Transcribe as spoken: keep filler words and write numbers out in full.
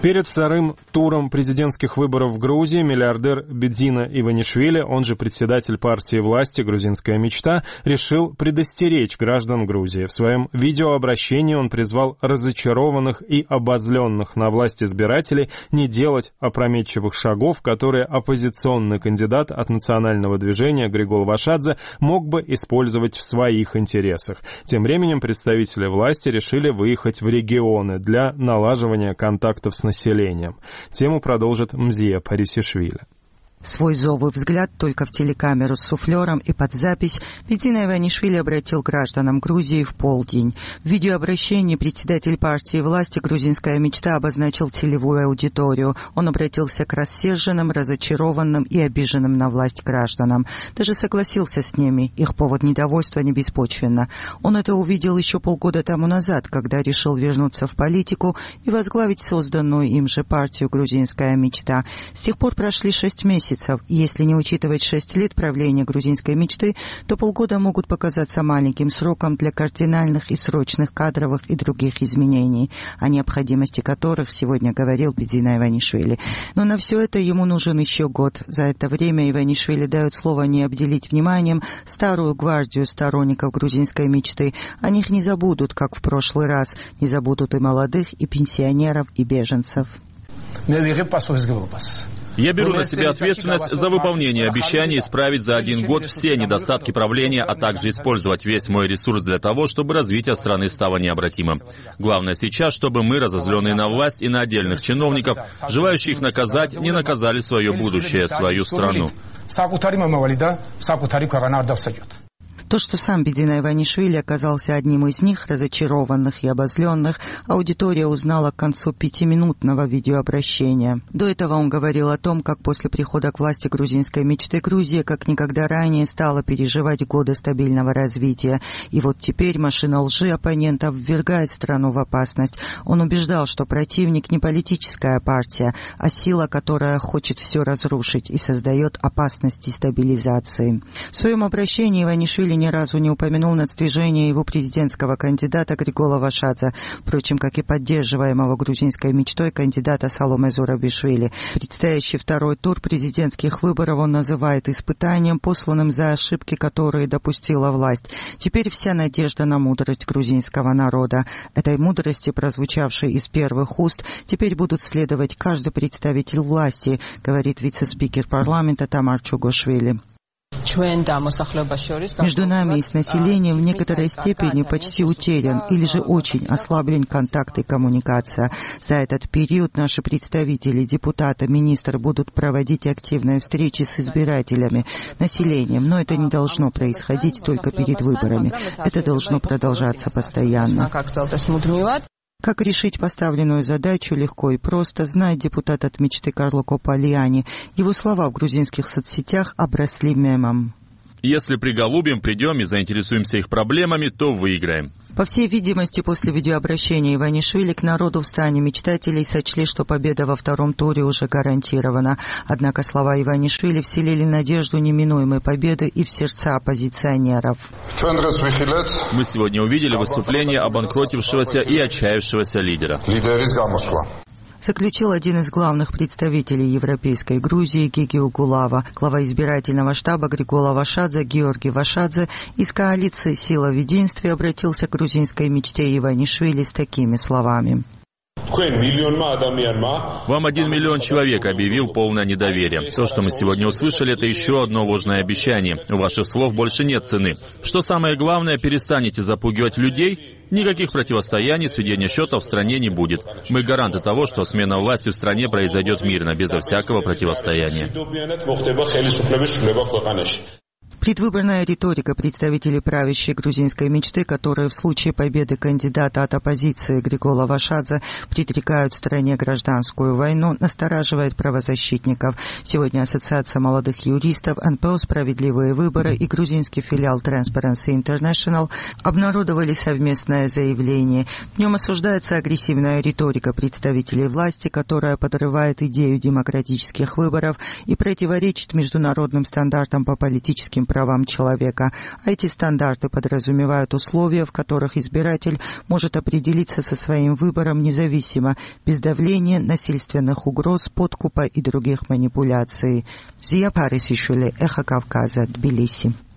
Перед вторым туром президентских выборов в Грузии миллиардер Бедзина Иванишвили, он же председатель партии власти «Грузинская мечта», решил предостеречь граждан Грузии. В своем видеообращении он призвал разочарованных и обозленных на власть избирателей не делать опрометчивых шагов, которые оппозиционный кандидат от национального движения Григол Вашадзе мог бы использовать в своих интересах. Тем временем представители власти решили выехать в регионы для налаживания контактов с населением. населением. Тему продолжит Мзия Парисишвили. Свой зовый взгляд только в телекамеру с суфлером и под запись Бедзина Иванишвили обратил к гражданам Грузии в полдень. В видеообращении председатель партии власти «Грузинская мечта» обозначил целевую аудиторию. Он обратился к рассерженным, разочарованным и обиженным на власть гражданам. Даже согласился с ними. Их повод недовольства не беспочвенно. Он это увидел еще полгода тому назад, когда решил вернуться в политику и возглавить созданную им же партию «Грузинская мечта». С тех пор прошли шесть месяцев. Если не учитывать шесть лет правления грузинской мечты, то полгода могут показаться маленьким сроком для кардинальных и срочных кадровых и других изменений, о необходимости которых сегодня говорил Бедзина Иванишвили. Но на все это ему нужен еще год. За это время Иванишвили дает слово не обделить вниманием старую гвардию сторонников грузинской мечты. О них не забудут, как в прошлый раз. Не забудут и молодых, и пенсионеров, и беженцев. Я беру на себя ответственность за выполнение обещаний исправить за один год все недостатки правления, а также использовать весь мой ресурс для того, чтобы развитие страны стало необратимым. Главное сейчас, чтобы мы, разозленные на власть и на отдельных чиновников, желающих их наказать, не наказали свое будущее, свою страну. То, что сам Бедзина Иванишвили оказался одним из них, разочарованных и обозленных, аудитория узнала к концу пятиминутного видеообращения. До этого он говорил о том, как после прихода к власти грузинской мечты Грузия как никогда ранее стала переживать годы стабильного развития. И вот теперь машина лжи оппонентов ввергает страну в опасность. Он убеждал, что противник не политическая партия, а сила, которая хочет все разрушить и создает опасность дестабилизации. В своем обращении Иванишвили ни разу не упомянул нацдвижение его президентского кандидата Григола Вашадзе, впрочем, как и поддерживаемого грузинской мечтой кандидата Саломе Зурабишвили. Предстоящий второй тур президентских выборов он называет испытанием, посланным за ошибки, которые допустила власть. Теперь вся надежда на мудрость грузинского народа. Этой мудрости, прозвучавшей из первых уст, теперь будут следовать каждый представитель власти, говорит вице-спикер парламента Тамар Чугошвили. Между нами и с населением в некоторой степени почти утерян или же очень ослаблен контакт и коммуникация. За этот период наши представители, депутаты, министры будут проводить активные встречи с избирателями, населением, но это не должно происходить только перед выборами. Это должно продолжаться постоянно. Как решить поставленную задачу легко и просто, знает депутат от мечты Карло Копальяни. Его слова в грузинских соцсетях обросли мемом. Если приголубим, придем и заинтересуемся их проблемами, то выиграем. По всей видимости, после видеообращения Иванишвили к народу в стане мечтателей сочли, что победа во втором туре уже гарантирована. Однако слова Иванишвили вселили надежду неминуемой победы и в сердца оппозиционеров. Мы сегодня увидели выступление обанкротившегося и отчаявшегося лидера. Заключил один из главных представителей европейской Грузии Геги Угулава. Глава избирательного штаба Григола Вашадзе Георгий Вашадзе из коалиции «Сила в единстве» обратился к грузинской мечте Иванишвили с такими словами. Вам один миллион человек объявил полное недоверие. То, что мы сегодня услышали, это еще одно ложное обещание. У ваших слов больше нет цены. Что самое главное, перестанете запугивать людей. Никаких противостояний, сведения счетов в стране не будет. Мы гаранты того, что смена власти в стране произойдет мирно, безо всякого противостояния. Предвыборная риторика представителей правящей грузинской мечты, которые в случае победы кандидата от оппозиции Григола Вашадзе предрекают стране гражданскую войну, настораживает правозащитников. Сегодня Ассоциация молодых юристов, эн пэ о «Справедливые выборы» и грузинский филиал Transparency International обнародовали совместное заявление. В нем осуждается агрессивная риторика представителей власти, которая подрывает идею демократических выборов и противоречит международным стандартам по политическим правам человека, а эти стандарты подразумевают условия, в которых избиратель может определиться со своим выбором независимо, без давления, насильственных угроз, подкупа и других манипуляций. Зия Парисишвили, Эхо Кавказа, Тбилиси.